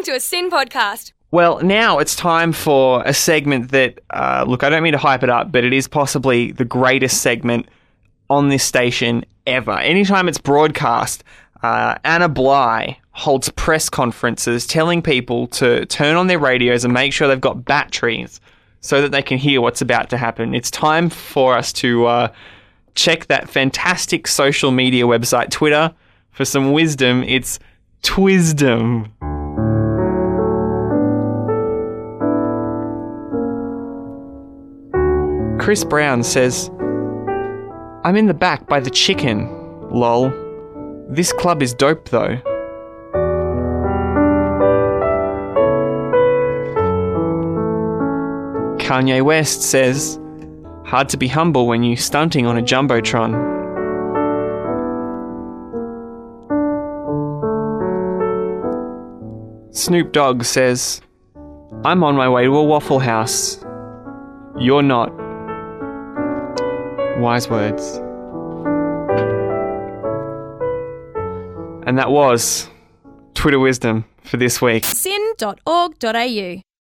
to a SYN podcast. Well, now it's time for a segment that, look, I don't mean to hype it up, but it is possibly the greatest segment on this station ever. Anytime it's broadcast, Anna Bligh holds press conferences telling people to turn on their radios and make sure they've got batteries so that they can hear what's about to happen. It's time for us to check that fantastic social media website, Twitter, for some wisdom. It's Twisdom. Chris Brown says, I'm in the back by the chicken, lol. This club is dope though. Kanye West says, hard to be humble when you stunting on a jumbotron. Snoop Dogg says, I'm on my way to a Waffle House. You're not. Wise words. And that was Twitter Wisdom for this week. SYN.org.au